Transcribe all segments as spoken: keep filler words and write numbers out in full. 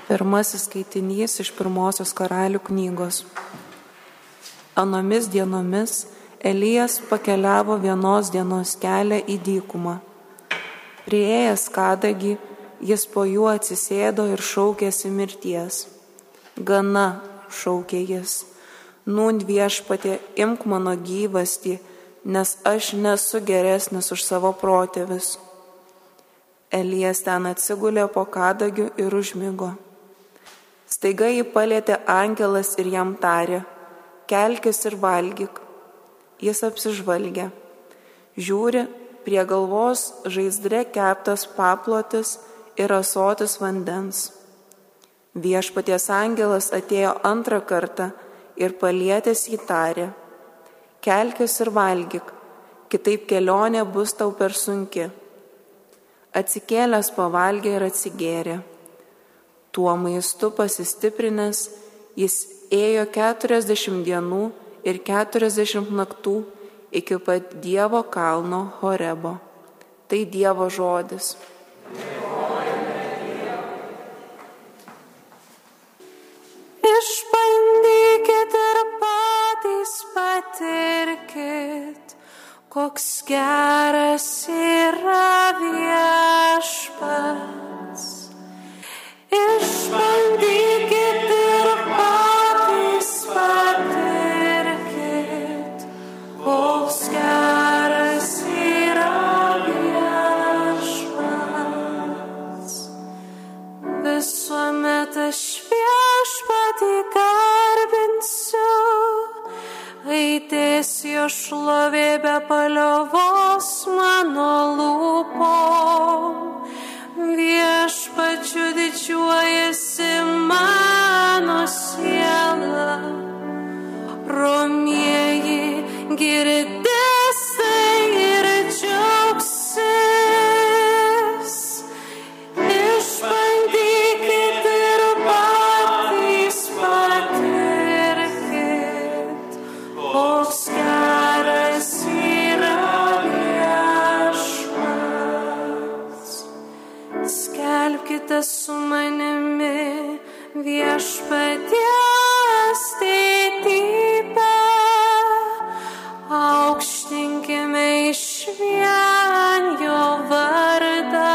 Pirmasis skaitinys iš pirmosios Karalių knygos. Anomis dienomis Elijas pakeliavo vienos dienos kelią į dykumą. Priėjęs Kadagį, jis po juo atsisėdo ir šaukėsi mirties. Gana, šaukė jis, nūn Viešpatie, imk mano gyvastį, nes aš nesu geresnis už savo protėvius. Elijas ten atsigulė po kadagiu ir užmigo. Staiga jį palietė angelas ir jam tarė: kelkis ir valgyk. Jis apsižvalgė. Žiūri, prie galvos žaizdre keptas paplotis ir ąsotis vandens. Viešpaties angelas atėjo antrą kartą ir palietęs jį tarė: kelkis ir valgyk, kitaip kelionė bus tau per sunki. Atsikėlęs pavalgė ir atsigėrė. Tuo maistu pasistiprinęs, jis ėjo keturiasdešimt dienų ir keturiasdešimt naktų iki pat Dievo kalno Horebo. Tai Dievo žodis. Išbandykit ir patys patirkit, koks geras yra Viešpats. Išbandykit ir patys patirkit, koks geras yra Viešpats. Visuomet aš Viešpatį garbinsiu, aidės jo šlovė be paliovos mano lūpom. Viešpačiu didžiuojasi mano siela, romieji girdės tai ir džiaugsis. Išbandykit ir patys patirkit, koks geras yra Viešpats. Skelbkite su manimi Viešpaties didybę, aukštinkime išvien jo vardą.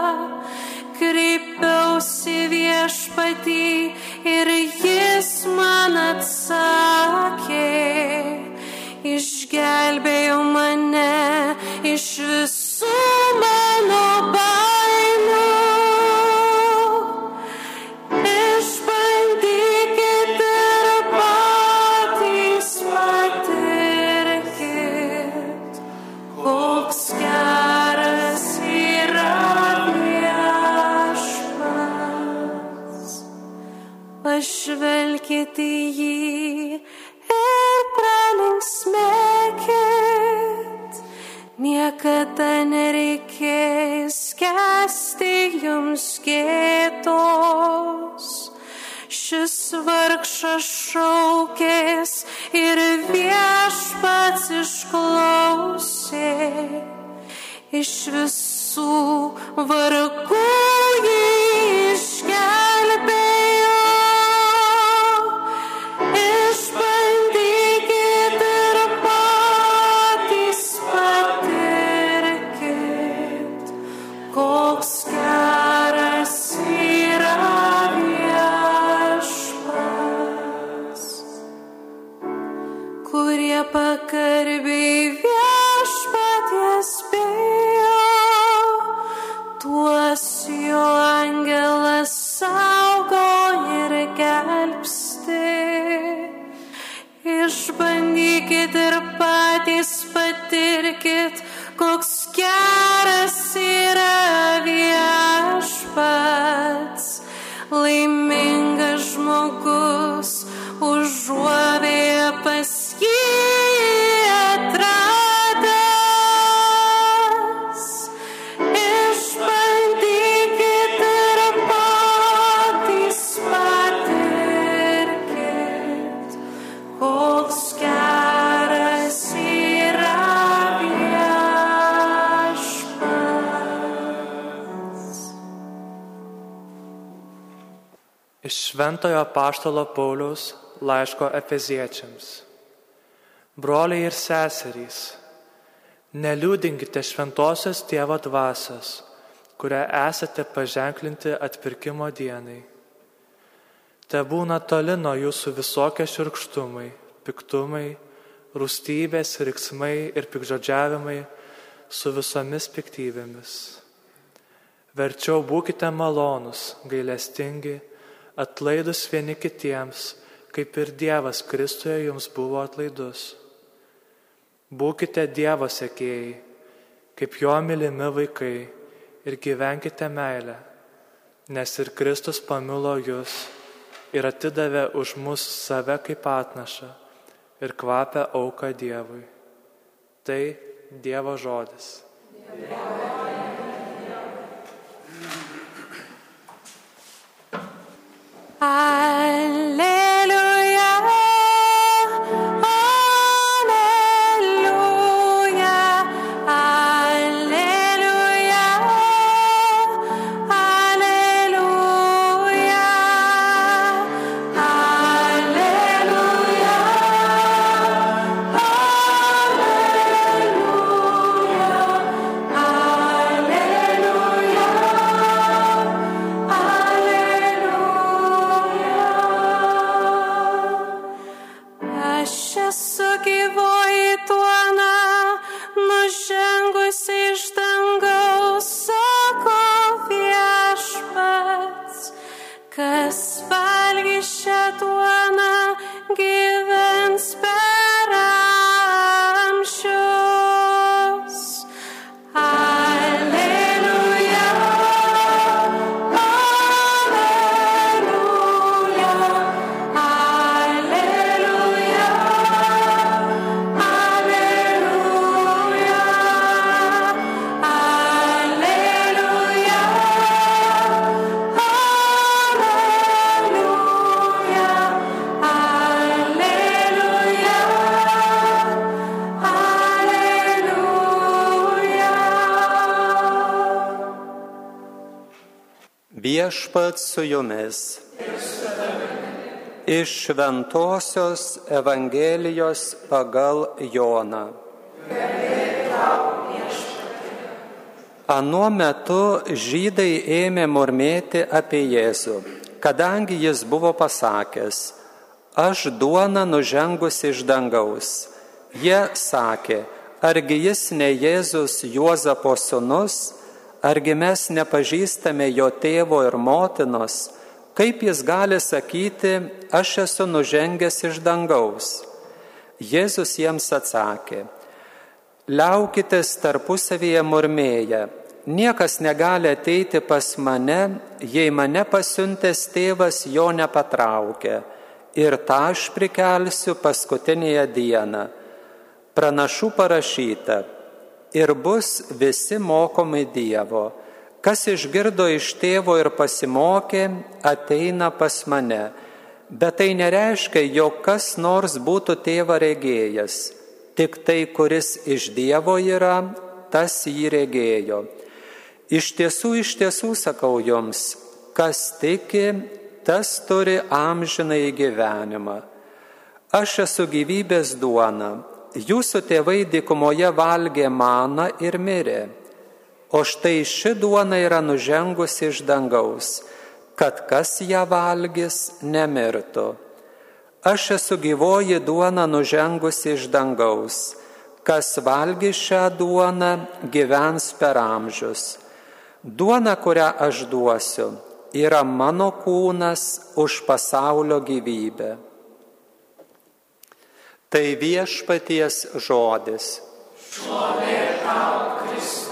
Kreipiausi Viešpatį ir jis man atsakė, išgelbėjo mane iš visų mano baimių. Išbandykit ir patys patirkit, koks geras yra Viešpats. Pažvelkit į jį ir pralinksmėkit, niekada nereikės kęsti jums gėdos. Šis vargšas šaukės ir Viešpats išklausė, iš visų vargų jį išgelbėjo. Išbandykit ir patys patirkit, koks geras yra Viešpats. Kurie pagarbiai Viešpaties bijo, tuos jo angelas saugo ir gelbsti. Išbandykit ir patys patirkit, koks geras yra Viešpats. Laimingas žmogus užuovėja pas jį atras. Iš Šventojo apaštalo Pauliaus laiško Efeziečiams. Broliai ir seserys, neliūdinkite šventosios Tėvo dvasios, kurią esate paženklinti atpirkimo dienai. Te būna toli nuo jūsų visokie šiurkštumai, piktumai, rūstybės, riksmai ir pikžodžiavimai su visomis piktybėmis. Verčiau būkite malonūs, gailestingi, atlaidus vieni kitiems, kaip ir Dievas Kristuje jums buvo atlaidus. Būkite Dievo sekėjai, kaip jo mylimi vaikai, ir gyvenkite meilę, nes ir Kristus pamilo jūs ir atidavė už mus save kaip atnašą ir kvapę auką Dievui. Tai Dievo žodis. Alleluja, alleluja, alleluja, alleluja, alleluja, Aš esu gyvoji duona, nužengusi iš dangaus, sako Viešpats. Kas valgys šią duoną, gyvens per amžius. Alleluja, alleluja, alleluja, alleluja, alleluja, Viešpats su jumis. Iš Šventosios Evangelijos pagal Joną. Anuo metu žydai ėmė murmėti apie Jėzų, kadangi jis buvo pasakęs: aš duona nužengusi iš dangaus. Jie sakė: argi jis ne Jėzus Juozapo sūnus, argi mes nepažįstame jo tėvo ir motinos, kaip jis gali sakyti: aš esu nužengęs iš dangaus? Jėzus jiems atsakė: liaukitės tarpusavyje murmėję, niekas negali ateiti pas mane, jei mane pasiuntęs tėvas jo nepatraukia, ir tą aš prikelsiu paskutinėje dieną. Pranašų parašyta: ir bus visi mokomi Dievo. Kas išgirdo iš tėvo ir pasimokė, ateina pas mane. Bet tai nereiškia, jog kas nors būtų tėvą regėjęs. Tik tai, kuris iš Dievo yra, tas jį regėjo. Iš tiesų, iš tiesų sakau jums, kas tiki, tas turi amžinąjį gyvenimą. Aš esu gyvybės duona. Jūsų tėvai dykumoje valgė maną ir mirė. O štai ši duona yra nužengusi iš dangaus, kad kas ją valgys, nemirtų. Aš esu gyvoji duona nužengusi iš dangaus. Kas valgys šią duoną, gyvens per amžius. Duona, kurią aš duosiu, yra mano kūnas už pasaulio gyvybę. Tai viešpaties žodis. Šlovė tau, Kristau.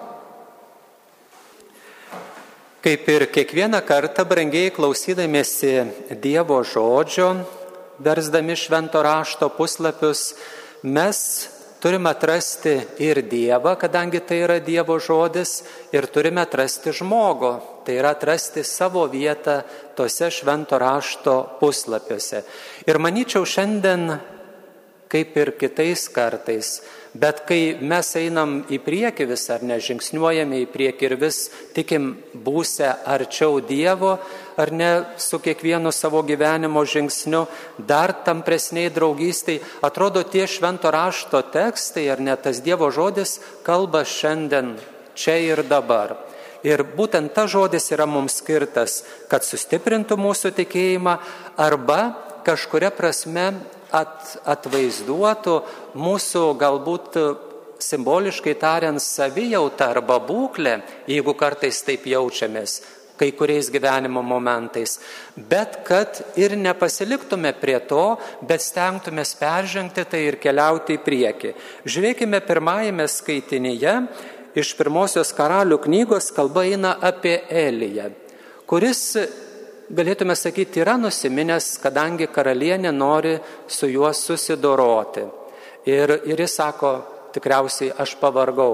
Kaip ir kiekvieną kartą, brangiai klausydamiesi Dievo žodžio, versdami švento rašto puslapius, mes turime atrasti ir Dievą, kadangi tai yra Dievo žodis, ir turime atrasti žmogų, tai yra atrasti savo vietą tose švento rašto puslapiuose. Ir manyčiau, šiandien, kaip ir kitais kartais, Bet kai mes einam į priekį vis, ar ne, žingsniuojame į priekį ir vis tikim būsę arčiau Dievo, ar ne, su kiekvienu savo gyvenimo žingsniu, dar tampresniai draugystiai, atrodo tie švento rašto tekstai, ar ne, tas Dievo žodis kalba šiandien, čia ir dabar. Ir būtent tas žodis yra mums skirtas, kad sustiprintų mūsų tikėjimą arba kažkuria prasme at, atvaizduotų mūsų galbūt simboliškai tariant savijautą arba būklę, jeigu kartais taip jaučiamės, kai kuriais gyvenimo momentais, bet kad ir nepasiliktume prie to, bet stengtumės peržengti tai ir keliauti į priekį. Žiūrėkime pirmajame skaitinyje, iš pirmosios Karalių knygos kalba eina apie Eliją, kuris, galėtume sakyti, yra nusiminęs, kadangi karalienė nori su juo susidoroti. Ir, ir jis sako, tikriausiai aš pavargau,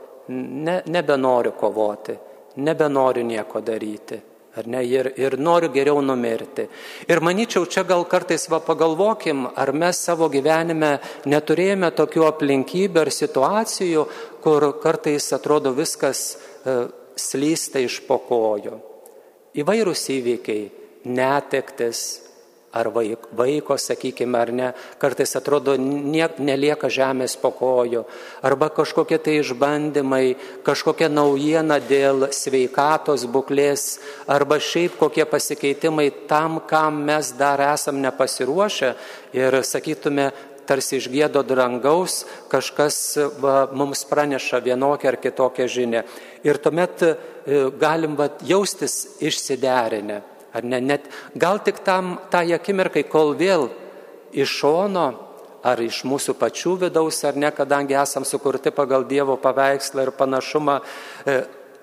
ne, nebenoriu kovoti, nebenoriu nieko daryti. Ar ne, ir, ir noriu geriau numirti. Ir manyčiau, čia gal kartais va pagalvokim, ar mes savo gyvenime neturėjome tokių aplinkybių ar situacijų, kur kartais atrodo viskas e, slysta iš po kojų. Įvairūs įvykiai, netektis ar vaiko, vaiko, sakykime, ar ne, kartais atrodo nie, nelieka žemės po kojų, arba kažkokie tai išbandymai, kažkokia naujiena dėl sveikatos būklės, arba šiaip kokie pasikeitimai tam, kam mes dar esam nepasiruošę ir sakytume, tarsi iš giedo dangaus kažkas va, mums praneša vienokią ar kitokią žinią. Ir tuomet e, galim va, jaustis išsiderinę. Ar ne, net, gal tik tam tą akimirkai, kol vėl iš šono ar iš mūsų pačių vidaus, ar ne, kadangi esam sukurti pagal Dievo paveikslą ir panašumą, e,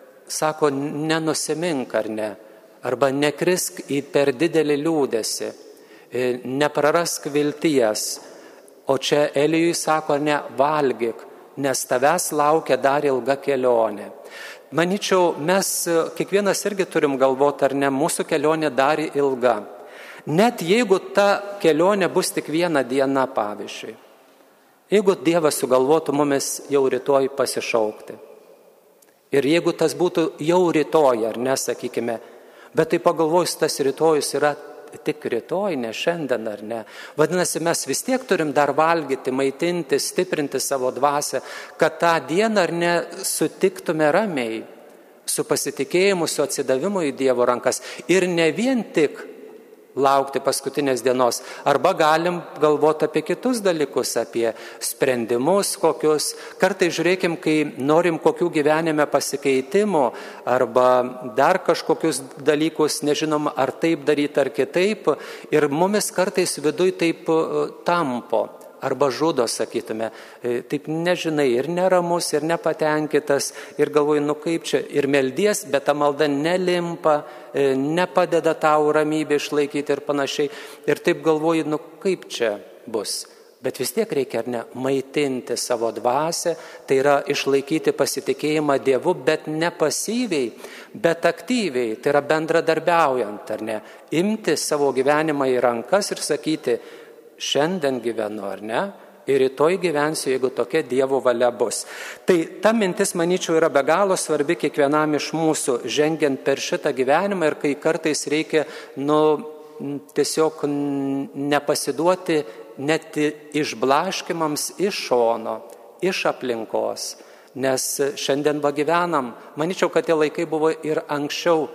sako, nenusimink ar ne, arba nekrisk į per didelį liūdesį, e, neprarask vilties. O čia Elijui sako, ne, valgyk, nes tavęs laukia dar ilga kelionė. Manyčiau, mes kiekvienas irgi turim galvoti, ar ne, mūsų kelionė dar ilga. Net jeigu ta kelionė bus tik viena diena, pavyzdžiui. Jeigu Dievas sugalvotų mumis jau rytoj pasišaukti. Ir jeigu tas būtų jau rytoj, ar ne, sakykime, bet tai pagalvojus, tas rytojus yra tik rytoj, ne šiandien, ar ne. Vadinasi, mes vis tiek turim dar valgyti, maitinti, stiprinti savo dvasią, kad tą dieną, ar ne, sutiktume ramiai, su pasitikėjimu, su atsidavimu į Dievo rankas. Ir ne vien tik laukti paskutinės dienos. Arba galim galvoti apie kitus dalykus, apie sprendimus kokius. Kartais žiūrėkim, kai norim kokių gyvenime pasikeitimų, arba dar kažkokius dalykus, nežinom, ar taip daryti, ar kitaip. Ir mumis kartais viduj taip tampo. Arba žudo, sakytume, taip nežinai, ir neramus, ir nepatenkintas, ir galvoji, nu kaip čia, ir meldies, bet ta malda nelimpa, nepadeda tau ramybę išlaikyti ir panašiai. Ir taip galvoji, nu kaip čia bus. Bet vis tiek reikia, ar ne, maitinti savo dvasią, tai yra išlaikyti pasitikėjimą Dievu, bet ne pasyviai, bet aktyviai, tai yra bendradarbiaujant, ar ne, imti savo gyvenimą į rankas ir sakyti, šiandien gyvenu, ar ne, ir rytoj gyvensiu, jeigu tokia Dievo valia bus. Tai ta mintis, manyčiau, yra be galo svarbi kiekvienam iš mūsų, žengiant per šitą gyvenimą, ir kai kartais reikia, nu, tiesiog nepasiduoti net išblaškimams iš šono, iš aplinkos, nes šiandien va gyvenam, manyčiau, kad tie laikai buvo ir anksčiau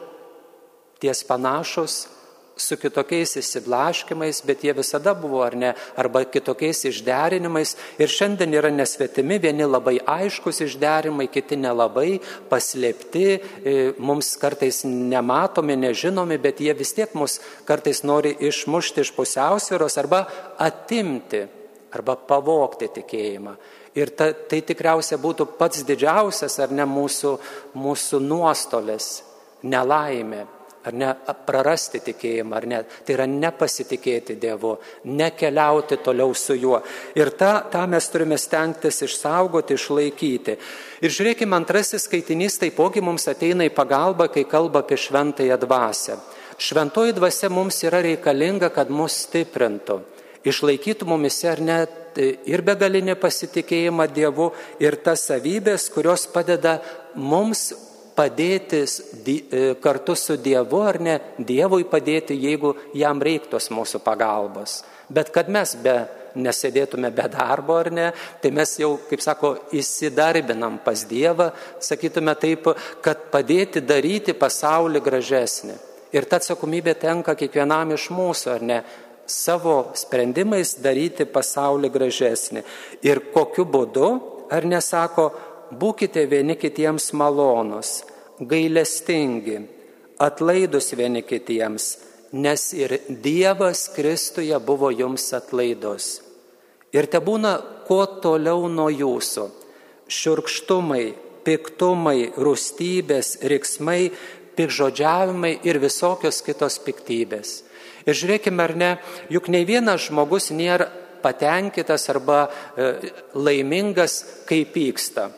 ties panašus, su kitokiais išsiblaškimais, bet jie visada buvo, ar ne, arba kitokiais išderinimais. Ir šiandien yra nesvetimi, vieni labai aiškus išderinimai, kiti nelabai, paslėpti, mums kartais nematomi, nežinomi, bet jie vis tiek mus kartais nori išmušti iš pusiausvyros arba atimti, arba pavogti tikėjimą. Ir ta, tai tikriausiai būtų pats didžiausias, ar ne, mūsų, mūsų nuostolis, nelaimė. Ar ne, prarasti tikėjimą, ar ne, tai yra nepasitikėti Dievu, nekeliauti toliau su juo. Ir tą, tą mes turime stengtis išsaugoti, išlaikyti. Ir žiūrėkime, antrasis skaitinys taipogi mums ateina į pagalbą, kai kalba apie šventąją dvasią. Šventoji dvasia mums yra reikalinga, kad mus stiprintų, išlaikytų mumise, ar net ir begalinį pasitikėjimą Dievu, ir tas savybės, kurios padeda mums padėti kartu su Dievu, ar ne, Dievui padėti, jeigu jam reiktos mūsų pagalbos. Bet kad mes be, nesėdėtume be darbo, ar ne, tai mes jau, kaip sako, įsidarbinam pas Dievą, sakytume taip, kad padėti daryti pasaulį gražesnį. Ir ta atsakomybė tenka kiekvienam iš mūsų, ar ne, savo sprendimais daryti pasaulį gražesnį. Ir kokiu būdu, ar nesako, būkite vieni kitiems malonus, gailestingi, atlaidus vieni kitiems, nes ir Dievas Kristuje buvo jums atlaidus. Ir tebūna kuo toliau nuo jūsų šiurkštumai, piktumai, rūstybės, riksmai, piktžodžiavimai ir visokios kitos piktybės. Ir žiūrėkime, ar ne, juk nei vienas žmogus nėra patenkintas arba e, laimingas, kai pyksta.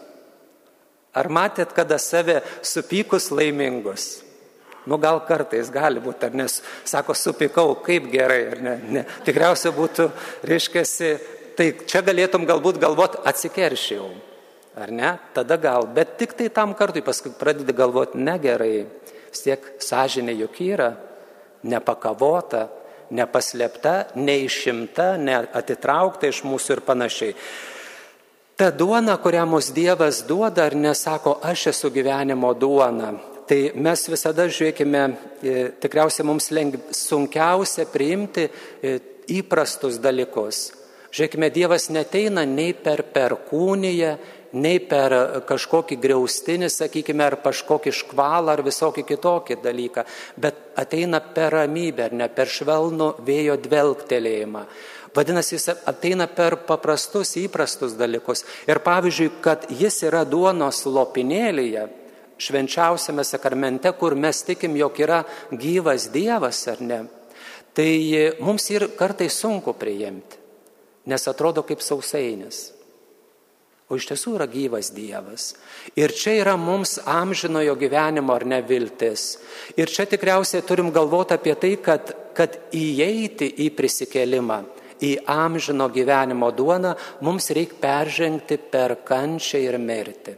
Ar matėt, kada save supykus laimingus? Nu, gal kartais gali būti, ar nes, sako, supykau, kaip gerai, ar ne? ne. Tikriausiai būtų, reiškiasi, tai čia galėtum galbūt galvoti, atsikeršėjau, ar ne? Tada gal, bet tik tai tam kartui paskui pradedi galvoti, negerai, vis tiek sąžinė juk yra, nepakavota, nepaslėpta, neišimta, neatitraukta iš mūsų ir panašiai. Ta duona, kurią mūsų Dievas duoda, ar nesako, aš esu gyvenimo duona, tai mes visada žiūrėkime, tikriausiai mums lengv, sunkiausia priimti įprastus dalykus. Žiūrėkime, Dievas neteina nei per perkūniją, nei per kažkokį griaustinį, sakykime, ar kažkokį škvalą, ar visokį kitokį dalyką, bet ateina per ramybę, ar ne, per švelnų vėjo dvelgtelėjimą. Vadinasi, jis ateina per paprastus, įprastus dalykus. Ir pavyzdžiui, kad jis yra duonos lopinėlyje, švenčiausiame sakramente, kur mes tikim, jog yra gyvas Dievas, ar ne, tai mums ir kartais sunku priimti, nes atrodo kaip sausainis. O iš tiesų yra gyvas Dievas. Ir čia yra mums amžinojo gyvenimo, ar ne, viltis. Ir čia tikriausiai turim galvoti apie tai, kad, kad įeiti į prisikėlimą, į amžino gyvenimo duoną, mums reikia peržengti per kančią ir mirtį.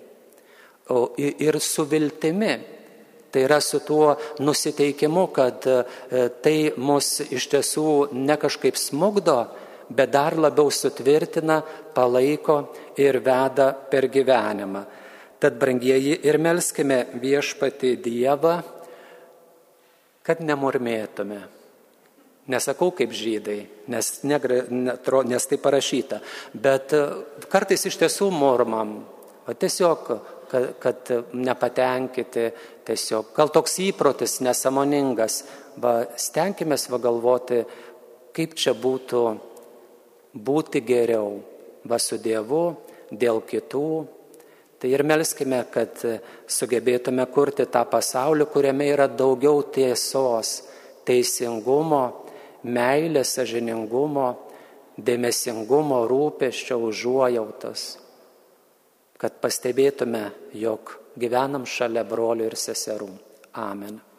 O ir su viltimi, tai yra su tuo nusiteikimu, kad tai mus iš tiesų ne kažkaip smugdo, bet dar labiau sutvirtina, palaiko ir veda per gyvenimą. Tad, brangieji, ir melskime viešpatį Dievą, kad nemurmėtume. Nesakau kaip žydai, nes, negra, netro, nes tai parašyta, bet kartais iš tiesų murmam, o tiesiog, kad, kad nepatenkyti, tiesiog, gal toks įprotis nesąmoningas, va, stenkimės va galvoti, kaip čia būtų būti geriau, va su Dievu, dėl kitų. Tai ir melskime, kad sugebėtume kurti tą pasaulį, kuriame yra daugiau tiesos, teisingumo, meilės, sąžiningumo, dėmesingumo, rūpesčio, užuojautos, kad pastebėtume, jog gyvenam šalia brolių ir seserų. Amen.